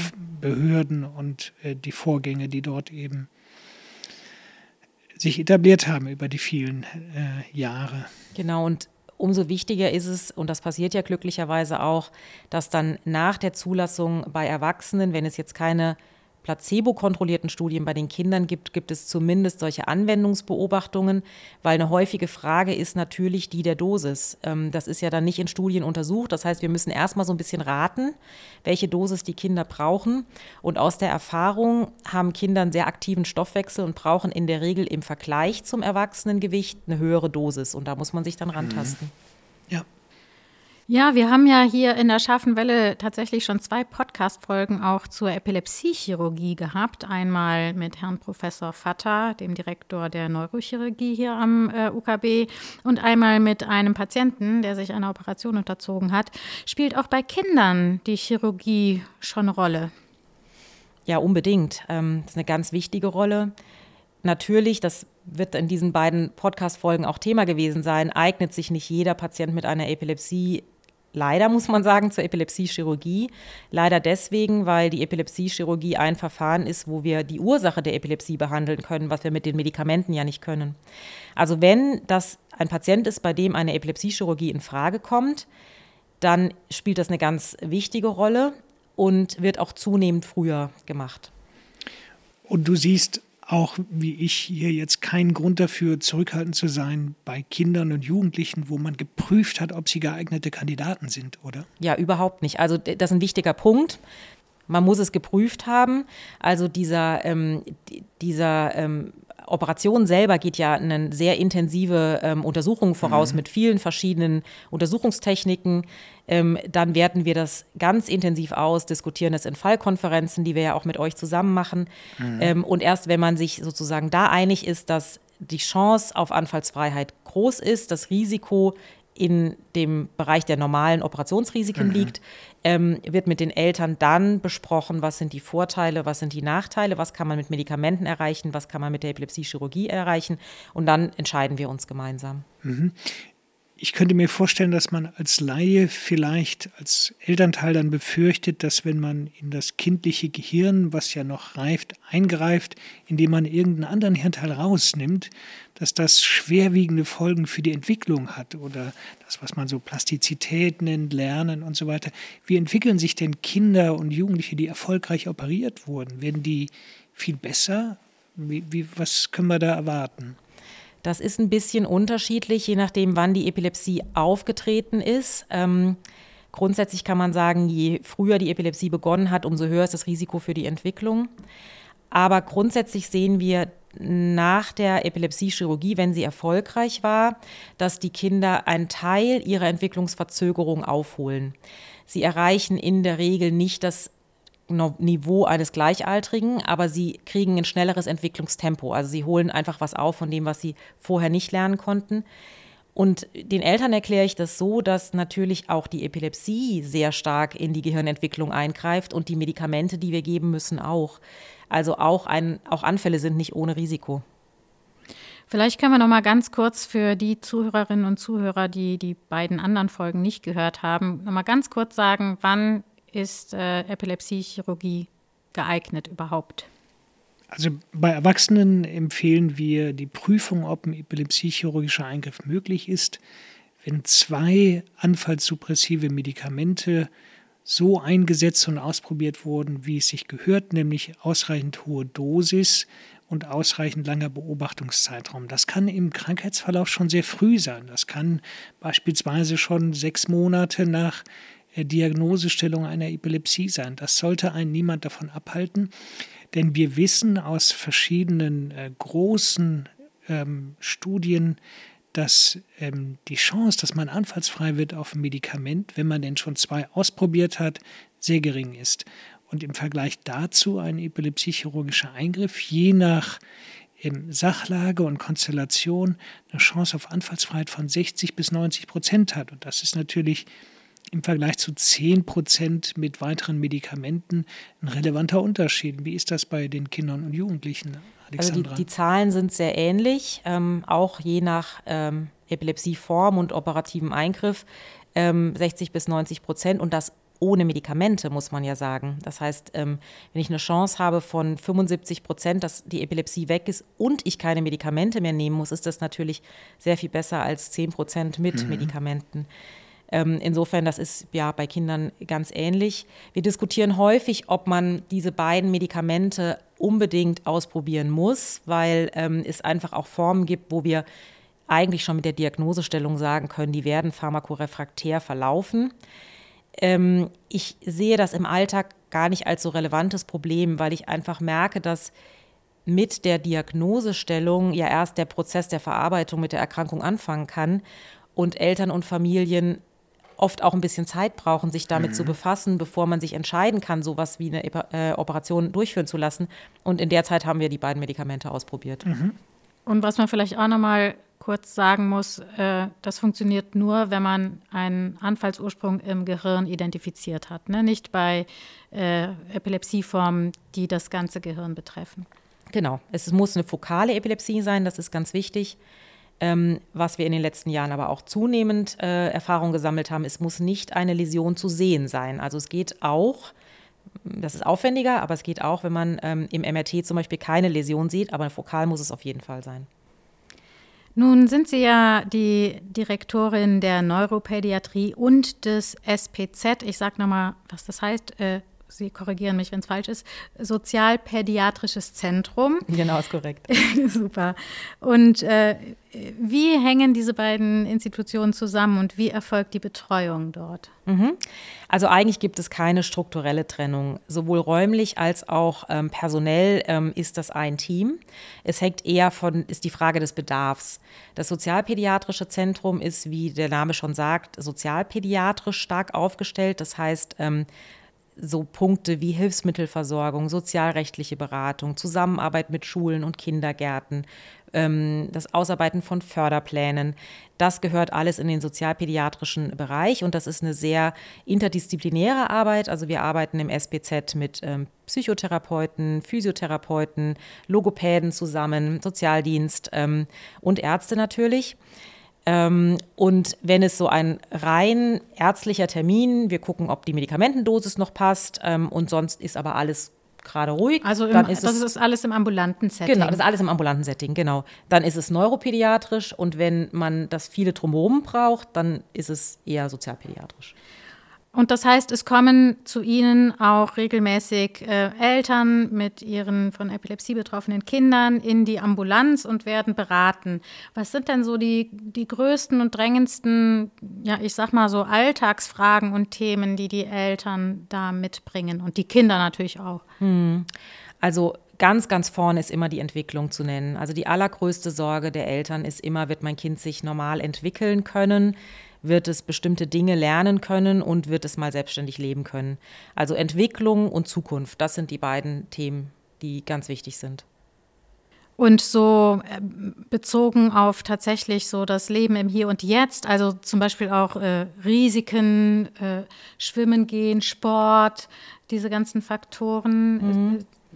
und äh, die Vorgänge, die dort eben sich etabliert haben über die vielen äh, Jahre. Genau, und umso wichtiger ist es, und das passiert ja glücklicherweise auch, dass dann nach der Zulassung bei Erwachsenen, wenn es jetzt keine placebo-kontrollierten Studien bei den Kindern gibt, gibt es zumindest solche Anwendungsbeobachtungen, weil eine häufige Frage ist natürlich die der Dosis. Das ist ja dann nicht in Studien untersucht, das heißt, wir müssen erstmal so ein bisschen raten, welche Dosis die Kinder brauchen. Und aus der Erfahrung haben Kinder einen sehr aktiven Stoffwechsel und brauchen in der Regel im Vergleich zum Erwachsenengewicht eine höhere Dosis. Und da muss man sich dann rantasten. Ja. Ja, wir haben ja hier in der Scharfen Welle tatsächlich schon zwei Podcast-Folgen auch zur Epilepsiechirurgie gehabt. Einmal mit Herrn Professor Vatter, dem Direktor der Neurochirurgie hier am äh, U K B, und einmal mit einem Patienten, der sich einer Operation unterzogen hat. Spielt auch bei Kindern die Chirurgie schon eine Rolle? Ja, unbedingt. Ähm, das ist eine ganz wichtige Rolle. Natürlich, das wird in diesen beiden Podcast-Folgen auch Thema gewesen sein, eignet sich nicht jeder Patient mit einer Epilepsie, leider muss man sagen, zur Epilepsiechirurgie. Leider deswegen, weil die Epilepsiechirurgie ein Verfahren ist, wo wir die Ursache der Epilepsie behandeln können, was wir mit den Medikamenten ja nicht können. Also wenn das ein Patient ist, bei dem eine Epilepsiechirurgie in Frage kommt, dann spielt das eine ganz wichtige Rolle und wird auch zunehmend früher gemacht. Und du siehst auch, wie ich hier, jetzt keinen Grund dafür, zurückhaltend zu sein bei Kindern und Jugendlichen, wo man geprüft hat, ob sie geeignete Kandidaten sind, oder? Ja, überhaupt nicht. Also das ist ein wichtiger Punkt. Man muss es geprüft haben. Also dieser, ähm, dieser ähm, Operation selber geht ja eine sehr intensive ähm, Untersuchung voraus mhm. mit vielen verschiedenen Untersuchungstechniken. Ähm, dann werten wir das ganz intensiv aus, diskutieren es in Fallkonferenzen, die wir ja auch mit euch zusammen machen. Mhm. Ähm, und erst wenn man sich sozusagen da einig ist, dass die Chance auf Anfallsfreiheit groß ist, das Risiko in dem Bereich der normalen Operationsrisiken mhm. liegt, ähm, wird mit den Eltern dann besprochen, was sind die Vorteile, was sind die Nachteile, was kann man mit Medikamenten erreichen, was kann man mit der Epilepsiechirurgie erreichen, und dann entscheiden wir uns gemeinsam. Mhm. Ich könnte mir vorstellen, dass man als Laie vielleicht als Elternteil dann befürchtet, dass wenn man in das kindliche Gehirn, was ja noch reift, eingreift, indem man irgendeinen anderen Hirnteil rausnimmt, dass das schwerwiegende Folgen für die Entwicklung hat oder das, was man so Plastizität nennt, Lernen und so weiter. Wie entwickeln sich denn Kinder und Jugendliche, die erfolgreich operiert wurden? Werden die viel besser? Wie, wie, was können wir da erwarten? Das ist ein bisschen unterschiedlich, je nachdem, wann die Epilepsie aufgetreten ist. Ähm, grundsätzlich kann man sagen, je früher die Epilepsie begonnen hat, umso höher ist das Risiko für die Entwicklung. Aber grundsätzlich sehen wir nach der Epilepsiechirurgie, wenn sie erfolgreich war, dass die Kinder einen Teil ihrer Entwicklungsverzögerung aufholen. Sie erreichen in der Regel nicht das Niveau eines Gleichaltrigen, aber sie kriegen ein schnelleres Entwicklungstempo. Also sie holen einfach was auf von dem, was sie vorher nicht lernen konnten. Und den Eltern erkläre ich das so, dass natürlich auch die Epilepsie sehr stark in die Gehirnentwicklung eingreift und die Medikamente, die wir geben müssen, auch. Also auch, ein, auch Anfälle sind nicht ohne Risiko. Vielleicht können wir noch mal ganz kurz für die Zuhörerinnen und Zuhörer, die die beiden anderen Folgen nicht gehört haben, noch mal ganz kurz sagen, wann ist äh, Epilepsiechirurgie geeignet überhaupt? Also bei Erwachsenen empfehlen wir die Prüfung, ob ein epilepsiechirurgischer Eingriff möglich ist, wenn zwei anfallssuppressive Medikamente so eingesetzt und ausprobiert wurden, wie es sich gehört, nämlich ausreichend hohe Dosis und ausreichend langer Beobachtungszeitraum. Das kann im Krankheitsverlauf schon sehr früh sein. Das kann beispielsweise schon sechs Monate nach Diagnosestellung einer Epilepsie sein. Das sollte einen niemand davon abhalten, denn wir wissen aus verschiedenen äh, großen ähm, Studien, dass ähm, die Chance, dass man anfallsfrei wird auf ein Medikament, wenn man denn schon zwei ausprobiert hat, sehr gering ist. Und im Vergleich dazu ein epilepsiechirurgischer Eingriff, je nach ähm, Sachlage und Konstellation, eine Chance auf Anfallsfreiheit von sechzig bis neunzig Prozent hat. Und das ist natürlich im Vergleich zu zehn Prozent mit weiteren Medikamenten ein relevanter Unterschied. Wie ist das bei den Kindern und Jugendlichen, Alexandra? Also die, die Zahlen sind sehr ähnlich, ähm, auch je nach ähm, Epilepsieform und operativem Eingriff, ähm, sechzig bis neunzig Prozent, und das ohne Medikamente, muss man ja sagen. Das heißt, ähm, wenn ich eine Chance habe von fünfundsiebzig Prozent, dass die Epilepsie weg ist und ich keine Medikamente mehr nehmen muss, ist das natürlich sehr viel besser als zehn Prozent mit mhm. Medikamenten. Ähm, insofern, das ist ja bei Kindern ganz ähnlich. Wir diskutieren häufig, ob man diese beiden Medikamente unbedingt ausprobieren muss, weil ähm, es einfach auch Formen gibt, wo wir eigentlich schon mit der Diagnosestellung sagen können, die werden pharmakorefraktär verlaufen. Ähm, ich sehe das im Alltag gar nicht als so relevantes Problem, weil ich einfach merke, dass mit der Diagnosestellung ja erst der Prozess der Verarbeitung mit der Erkrankung anfangen kann und Eltern und Familien oft auch ein bisschen Zeit brauchen, sich damit mhm. zu befassen, bevor man sich entscheiden kann, sowas wie eine äh, Operation durchführen zu lassen. Und in der Zeit haben wir die beiden Medikamente ausprobiert. Mhm. Und was man vielleicht auch nochmal kurz sagen muss, äh, das funktioniert nur, wenn man einen Anfallsursprung im Gehirn identifiziert hat, ne? Nicht bei äh, Epilepsieformen, die das ganze Gehirn betreffen. Genau, es muss eine fokale Epilepsie sein, das ist ganz wichtig. Ähm, was wir in den letzten Jahren aber auch zunehmend äh, Erfahrung gesammelt haben, es muss nicht eine Läsion zu sehen sein. Also es geht auch, das ist aufwendiger, aber es geht auch, wenn man ähm, im M R T zum Beispiel keine Läsion sieht, aber fokal muss es auf jeden Fall sein. Nun sind Sie ja die Direktorin der Neuropädiatrie und des S P Z. Ich sage nochmal, was das heißt. Äh, Sie korrigieren mich, wenn es falsch ist. Sozialpädiatrisches Zentrum. Genau, ist korrekt. Super. Und äh, wie hängen diese beiden Institutionen zusammen und wie erfolgt die Betreuung dort? Mhm. Also eigentlich gibt es keine strukturelle Trennung. Sowohl räumlich als auch ähm, personell ähm, ist das ein Team. Es hängt eher von, ist die Frage des Bedarfs. Das Sozialpädiatrische Zentrum ist, wie der Name schon sagt, sozialpädiatrisch stark aufgestellt. Das heißt, ähm, so Punkte wie Hilfsmittelversorgung, sozialrechtliche Beratung, Zusammenarbeit mit Schulen und Kindergärten, ähm, das Ausarbeiten von Förderplänen, das gehört alles in den sozialpädiatrischen Bereich und das ist eine sehr interdisziplinäre Arbeit. Also wir arbeiten im S P Z mit ähm, Psychotherapeuten, Physiotherapeuten, Logopäden zusammen, Sozialdienst ähm, und Ärzte natürlich. Ähm, und wenn es so ein rein ärztlicher Termin, wir gucken, ob die Medikamentendosis noch passt ähm, und sonst ist aber alles gerade ruhig. Also im, dann ist das es, ist alles im ambulanten Setting. Genau, das ist alles im ambulanten Setting, genau. Dann ist es neuropädiatrisch und wenn man das viele drumherum braucht, dann ist es eher sozialpädiatrisch. Und das heißt, es kommen zu Ihnen auch regelmäßig äh, Eltern mit ihren von Epilepsie betroffenen Kindern in die Ambulanz und werden beraten. Was sind denn so die, die größten und drängendsten, ja, ich sag mal so Alltagsfragen und Themen, die die Eltern da mitbringen und die Kinder natürlich auch? Hm. Also ganz, ganz vorne ist immer die Entwicklung zu nennen. Also die allergrößte Sorge der Eltern ist immer, wird mein Kind sich normal entwickeln können? Wird es bestimmte Dinge lernen können und wird es mal selbstständig leben können. Also Entwicklung und Zukunft, das sind die beiden Themen, die ganz wichtig sind. Und so äh, bezogen auf tatsächlich so das Leben im Hier und Jetzt, also zum Beispiel auch äh, Risiken, äh, Schwimmen gehen, Sport, diese ganzen Faktoren. Mhm.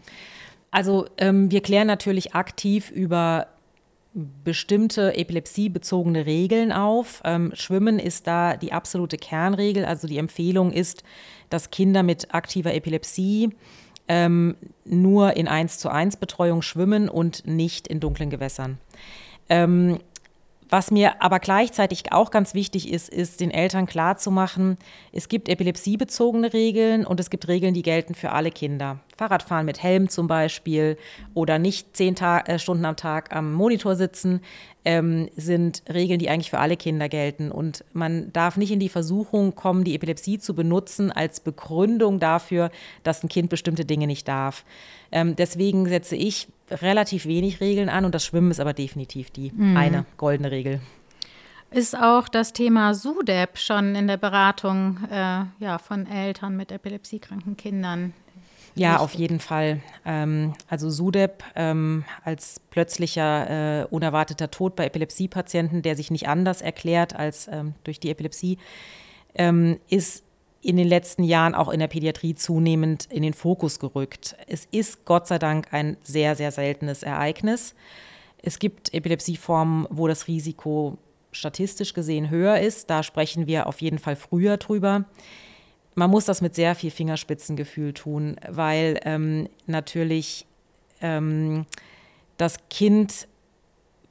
Also ähm, wir klären natürlich aktiv über bestimmte epilepsiebezogene Regeln auf. Ähm, Schwimmen ist da die absolute Kernregel. Also die Empfehlung ist, dass Kinder mit aktiver Epilepsie ähm, nur in eins zu eins Betreuung schwimmen und nicht in dunklen Gewässern. Ähm, Was mir aber gleichzeitig auch ganz wichtig ist, ist den Eltern klarzumachen, es gibt epilepsiebezogene Regeln und es gibt Regeln, die gelten für alle Kinder. Fahrradfahren mit Helm zum Beispiel oder nicht zehn Ta- äh, Stunden am Tag am Monitor sitzen, ähm, sind Regeln, die eigentlich für alle Kinder gelten. Und man darf nicht in die Versuchung kommen, die Epilepsie zu benutzen als Begründung dafür, dass ein Kind bestimmte Dinge nicht darf. Ähm, deswegen setze ich relativ wenig Regeln an und das Schwimmen ist aber definitiv die mhm. eine goldene Regel. Ist auch das Thema SUDEP schon in der Beratung äh, ja, von Eltern mit epilepsiekranken Kindern? Ja, wichtig? Auf jeden Fall. Ähm, also SUDEP ähm, als plötzlicher, äh, unerwarteter Tod bei Epilepsiepatienten, der sich nicht anders erklärt als ähm, durch die Epilepsie, ähm, ist in den letzten Jahren auch in der Pädiatrie zunehmend in den Fokus gerückt. Es ist Gott sei Dank ein sehr, sehr seltenes Ereignis. Es gibt Epilepsieformen, wo das Risiko statistisch gesehen höher ist. Da sprechen wir auf jeden Fall früher drüber. Man muss das mit sehr viel Fingerspitzengefühl tun, weil ähm, natürlich ähm, das Kind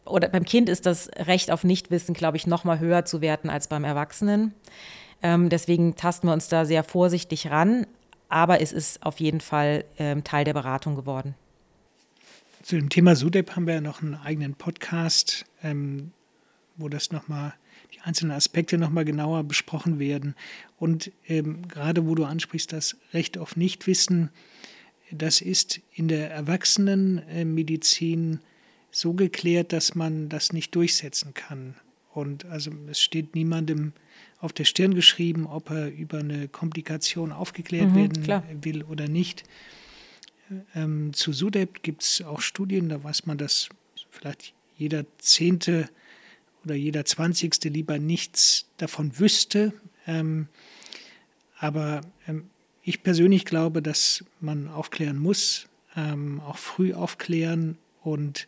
oder beim Kind ist das Recht auf Nichtwissen, glaube ich, noch mal höher zu werten als beim Erwachsenen. Ähm, deswegen tasten wir uns da sehr vorsichtig ran, aber es ist auf jeden Fall ähm, Teil der Beratung geworden. Zu dem Thema SUDEP haben wir ja noch einen eigenen Podcast, ähm, wo das noch mal, die einzelnen Aspekte noch mal genauer besprochen werden. Und ähm, gerade wo du ansprichst, das Recht auf Nichtwissen, das ist in der Erwachsenenmedizin so geklärt, dass man das nicht durchsetzen kann. Und also es steht niemandem auf der Stirn geschrieben, ob er über eine Komplikation aufgeklärt mhm, werden klar. will oder nicht. Ähm, zu SUDEP gibt es auch Studien, da weiß man, dass vielleicht jeder Zehnte oder jeder Zwanzigste lieber nichts davon wüsste. Ähm, aber ähm, ich persönlich glaube, dass man aufklären muss, ähm, auch früh aufklären und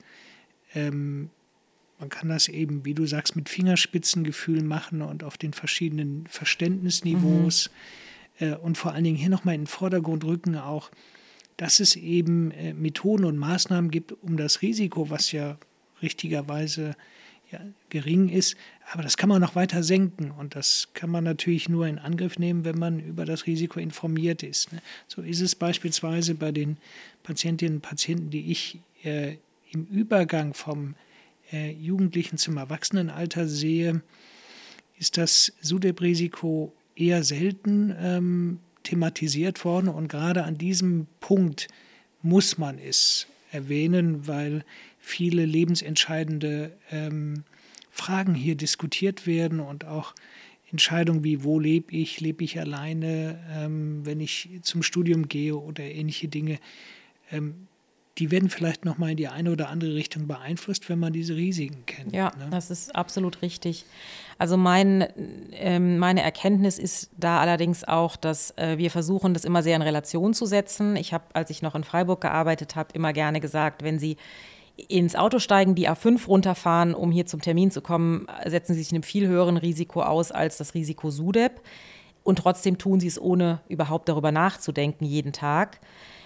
ähm, man kann das eben, wie du sagst, mit Fingerspitzengefühl machen und auf den verschiedenen Verständnisniveaus mhm. äh, und vor allen Dingen hier nochmal in den Vordergrund rücken auch, dass es eben äh, Methoden und Maßnahmen gibt, um das Risiko, was ja richtigerweise ja, gering ist, aber das kann man noch weiter senken und das kann man natürlich nur in Angriff nehmen, wenn man über das Risiko informiert ist. Ne? So ist es beispielsweise bei den Patientinnen und Patienten, die ich äh, im Übergang vom äh, Jugendlichen zum Erwachsenenalter sehe, ist das SUDEP-Risiko eher selten ähm, thematisiert worden und gerade an diesem Punkt muss man es erwähnen, weil viele lebensentscheidende ähm, Fragen hier diskutiert werden und auch Entscheidungen wie, wo lebe ich, lebe ich alleine, ähm, wenn ich zum Studium gehe oder ähnliche Dinge, ähm, die werden vielleicht nochmal in die eine oder andere Richtung beeinflusst, wenn man diese Risiken kennt. Ja, ne? Das ist absolut richtig. Also mein, ähm, meine Erkenntnis ist da allerdings auch, dass äh, wir versuchen, das immer sehr in Relation zu setzen. Ich habe, als ich noch in Freiburg gearbeitet habe, immer gerne gesagt, wenn Sie ins Auto steigen, die A fünf runterfahren, um hier zum Termin zu kommen, setzen Sie sich einem viel höheren Risiko aus als das Risiko SUDEP. Und trotzdem tun Sie es, ohne überhaupt darüber nachzudenken, jeden Tag.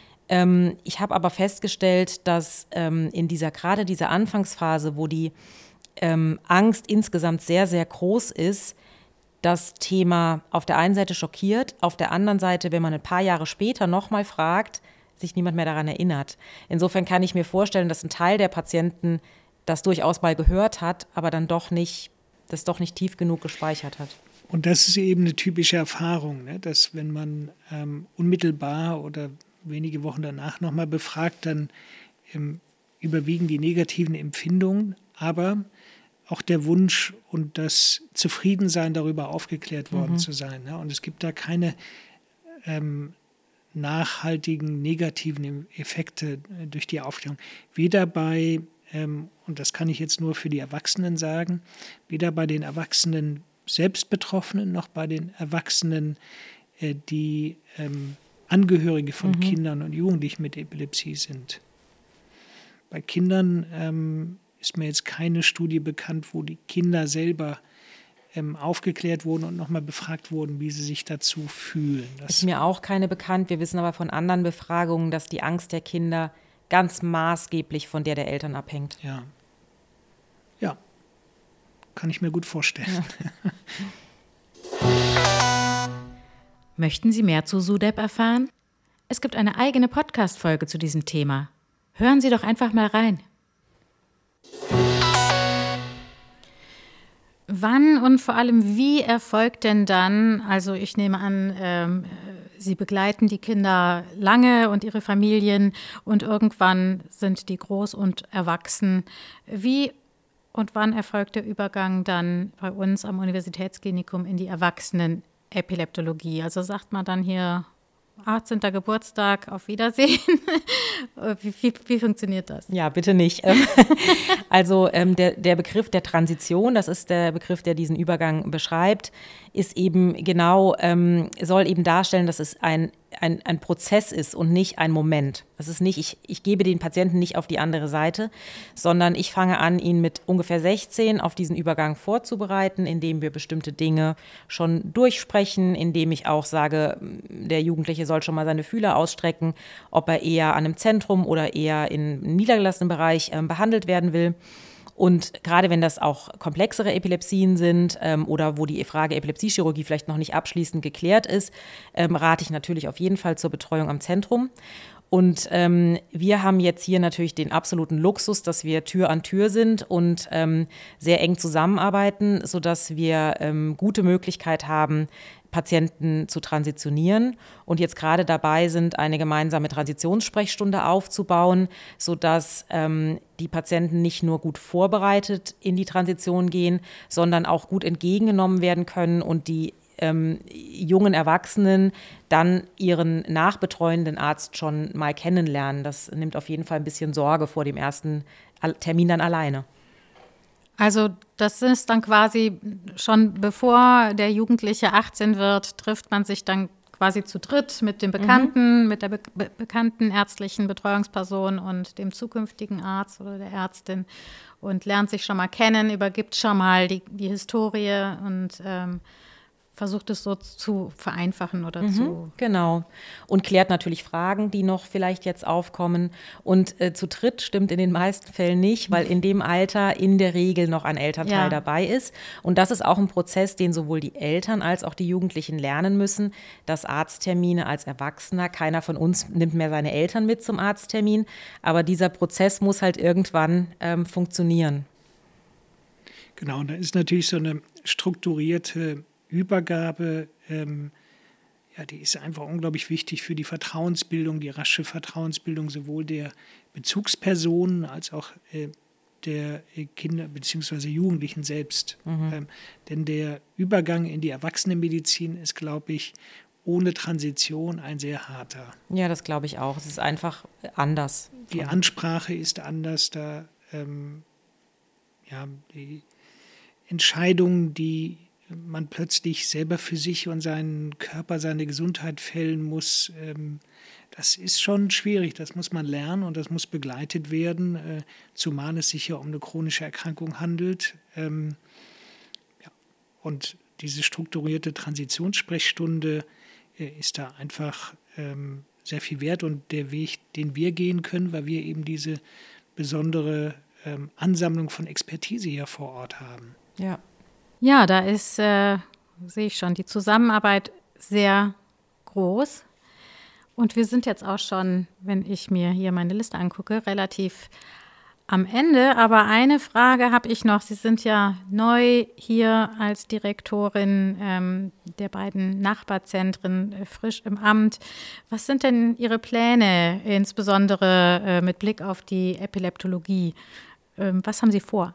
Ähm, ich habe aber festgestellt, dass ähm, in dieser, gerade dieser Anfangsphase, wo die ähm, Angst insgesamt sehr, sehr groß ist, das Thema auf der einen Seite schockiert, auf der anderen Seite, wenn man ein paar Jahre später nochmal fragt, sich niemand mehr daran erinnert. Insofern kann ich mir vorstellen, dass ein Teil der Patienten das durchaus mal gehört hat, aber dann doch nicht, das doch nicht tief genug gespeichert hat. Und das ist eben eine typische Erfahrung, ne? Dass wenn man ähm, unmittelbar oder wenige Wochen danach nochmal befragt, dann ähm, überwiegen die negativen Empfindungen, aber auch der Wunsch und das Zufriedensein, darüber aufgeklärt worden mhm. zu sein. Ne? Und es gibt da keine ähm, nachhaltigen negativen Effekte durch die Aufklärung. Weder bei, ähm, und das kann ich jetzt nur für die Erwachsenen sagen, weder bei den Erwachsenen Selbstbetroffenen noch bei den Erwachsenen, äh, die ähm, Angehörige von mhm. Kindern und Jugendlichen mit Epilepsie sind. Bei Kindern ähm, ist mir jetzt keine Studie bekannt, wo die Kinder selber ähm, aufgeklärt wurden und nochmal befragt wurden, wie sie sich dazu fühlen. Das ist mir auch keine bekannt. Wir wissen aber von anderen Befragungen, dass die Angst der Kinder ganz maßgeblich von der der Eltern abhängt. Ja, ja, kann ich mir gut vorstellen. Ja. Möchten Sie mehr zu SUDEP erfahren? Es gibt eine eigene Podcast-Folge zu diesem Thema. Hören Sie doch einfach mal rein. Wann und vor allem wie erfolgt denn dann, also ich nehme an, ähm, Sie begleiten die Kinder lange und ihre Familien und irgendwann sind die groß und erwachsen. Wie und wann erfolgt der Übergang dann bei uns am Universitätsklinikum in die Erwachsenen-Epileptologie? Also sagt man dann hier achtzehnter Geburtstag, auf Wiedersehen. Wie, wie, wie funktioniert das? Ja, bitte nicht. Also ähm, der, der Begriff der Transition, das ist der Begriff, der diesen Übergang beschreibt, ist eben genau, ähm, soll eben darstellen, dass es ein, ein, ein Prozess ist und nicht ein Moment. Das ist nicht, ich, ich gebe den Patienten nicht auf die andere Seite, sondern ich fange an, ihn mit ungefähr sechzehn auf diesen Übergang vorzubereiten, indem wir bestimmte Dinge schon durchsprechen, indem ich auch sage, der Jugendliche soll schon mal seine Fühler ausstrecken, ob er eher an einem Zentrum oder eher im niedergelassenen Bereich äh, behandelt werden will. Und gerade wenn das auch komplexere Epilepsien sind ähm, oder wo die Frage Epilepsiechirurgie vielleicht noch nicht abschließend geklärt ist, ähm, rate ich natürlich auf jeden Fall zur Betreuung am Zentrum. Und ähm, wir haben jetzt hier natürlich den absoluten Luxus, dass wir Tür an Tür sind und ähm, sehr eng zusammenarbeiten, sodass wir ähm, gute Möglichkeit haben, Patienten zu transitionieren und jetzt gerade dabei sind, eine gemeinsame Transitionssprechstunde aufzubauen, sodass ähm, die Patienten nicht nur gut vorbereitet in die Transition gehen, sondern auch gut entgegengenommen werden können und die ähm, jungen Erwachsenen dann ihren nachbetreuenden Arzt schon mal kennenlernen. Das nimmt auf jeden Fall ein bisschen Sorge vor dem ersten Termin dann alleine. Also das ist dann quasi schon bevor der Jugendliche achtzehn wird, trifft man sich dann quasi zu dritt mit dem Bekannten, mhm. mit der be- be- bekannten ärztlichen Betreuungsperson und dem zukünftigen Arzt oder der Ärztin und lernt sich schon mal kennen, übergibt schon mal die, die Historie und ähm, versucht es so zu vereinfachen oder mhm, zu… Genau. Und klärt natürlich Fragen, die noch vielleicht jetzt aufkommen. Und äh, zu dritt stimmt in den meisten Fällen nicht, weil in dem Alter in der Regel noch ein Elternteil ja. dabei ist. Und das ist auch ein Prozess, den sowohl die Eltern als auch die Jugendlichen lernen müssen, dass Arzttermine als Erwachsener, keiner von uns nimmt mehr seine Eltern mit zum Arzttermin, aber dieser Prozess muss halt irgendwann ähm, funktionieren. Genau, und da ist natürlich so eine strukturierte Übergabe, ähm, ja, die ist einfach unglaublich wichtig für die Vertrauensbildung, die rasche Vertrauensbildung sowohl der Bezugspersonen als auch äh, der Kinder bzw. Jugendlichen selbst. Mhm. Ähm, denn der Übergang in die Erwachsenenmedizin ist, glaube ich, ohne Transition ein sehr harter. Ja, das glaube ich auch. Es ist einfach anders. Die Ansprache ist anders, da ähm, ja, die Entscheidungen, die man plötzlich selber für sich und seinen Körper, seine Gesundheit fällen muss, ähm, das ist schon schwierig. Das muss man lernen und das muss begleitet werden, äh, zumal es sich ja um eine chronische Erkrankung handelt. Ähm, ja. Und diese strukturierte Transitionssprechstunde äh, ist da einfach ähm, sehr viel wert und der Weg, den wir gehen können, weil wir eben diese besondere ähm, Ansammlung von Expertise hier vor Ort haben. Ja. Ja, da ist, äh, sehe ich schon, die Zusammenarbeit sehr groß. Und wir sind jetzt auch schon, wenn ich mir hier meine Liste angucke, relativ am Ende. Aber eine Frage habe ich noch. Sie sind ja neu hier als Direktorin ähm, der beiden Nachbarzentren, äh, frisch im Amt. Was sind denn Ihre Pläne, insbesondere äh, mit Blick auf die Epileptologie? Ähm, was haben Sie vor?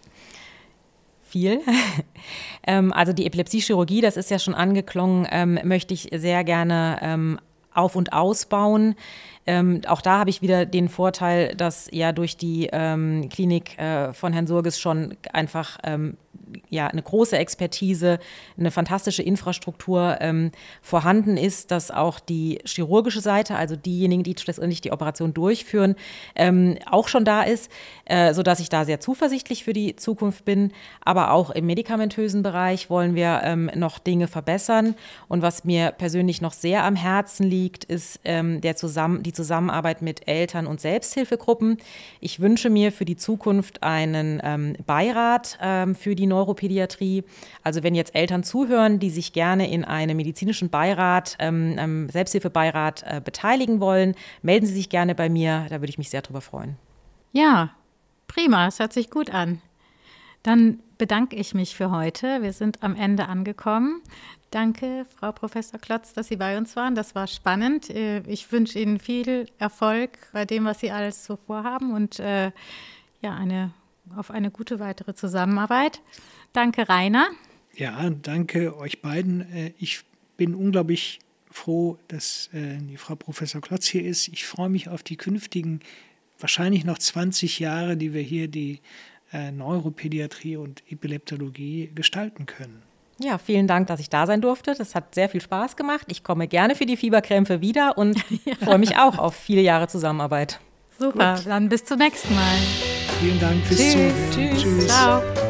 Viel. ähm, also die Epilepsiechirurgie, das ist ja schon angeklungen, ähm, möchte ich sehr gerne ähm, auf- und ausbauen. Ähm, auch da habe ich wieder den Vorteil, dass ja durch die ähm, Klinik äh, von Herrn Surges schon einfach ähm, ja, eine große Expertise, eine fantastische Infrastruktur ähm, vorhanden ist, dass auch die chirurgische Seite, also diejenigen, die schlussendlich die Operation durchführen, ähm, auch schon da ist, äh, sodass ich da sehr zuversichtlich für die Zukunft bin. Aber auch im medikamentösen Bereich wollen wir ähm, noch Dinge verbessern. Und was mir persönlich noch sehr am Herzen liegt, ist ähm, der Zusammen- die Zusammenarbeit mit Eltern- und Selbsthilfegruppen. Ich wünsche mir für die Zukunft einen ähm, Beirat ähm, für die Neuropädiatrie. Also wenn jetzt Eltern zuhören, die sich gerne in einem medizinischen Beirat, ähm, einem Selbsthilfebeirat äh, beteiligen wollen, melden Sie sich gerne bei mir. Da würde ich mich sehr drüber freuen. Ja, prima. Das hört sich gut an. Dann bedanke ich mich für heute. Wir sind am Ende angekommen. Danke, Frau Professor Klotz, dass Sie bei uns waren. Das war spannend. Ich wünsche Ihnen viel Erfolg bei dem, was Sie alles so vorhaben und äh, ja, eine, auf eine gute weitere Zusammenarbeit. Danke, Rainer. Ja, danke euch beiden. Ich bin unglaublich froh, dass die Frau Professor Klotz hier ist. Ich freue mich auf die künftigen, wahrscheinlich noch zwanzig Jahre, die wir hier die Neuropädiatrie und Epileptologie gestalten können. Ja, vielen Dank, dass ich da sein durfte. Das hat sehr viel Spaß gemacht. Ich komme gerne für die Fieberkrämpfe wieder und ja. freue mich auch auf viele Jahre Zusammenarbeit. Super, Gut. Dann bis zum nächsten Mal. Vielen Dank fürs Tschüss. Zuhören. Tschüss. Tschüss. Ciao.